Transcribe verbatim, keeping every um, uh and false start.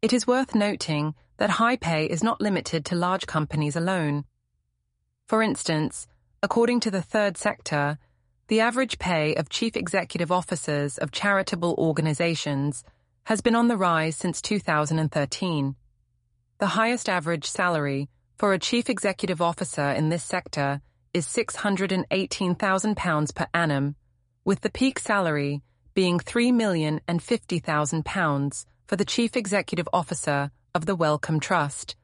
It is worth noting that high pay is not limited to large companies alone. For instance, according to the third sector, the average pay of chief executive officers of charitable organizations has been on the rise since two thousand thirteen. The highest average salary for a chief executive officer in this sector is six hundred eighteen thousand pounds per annum, with the peak salary being three million fifty thousand pounds for the chief executive officer of the Wellcome Trust,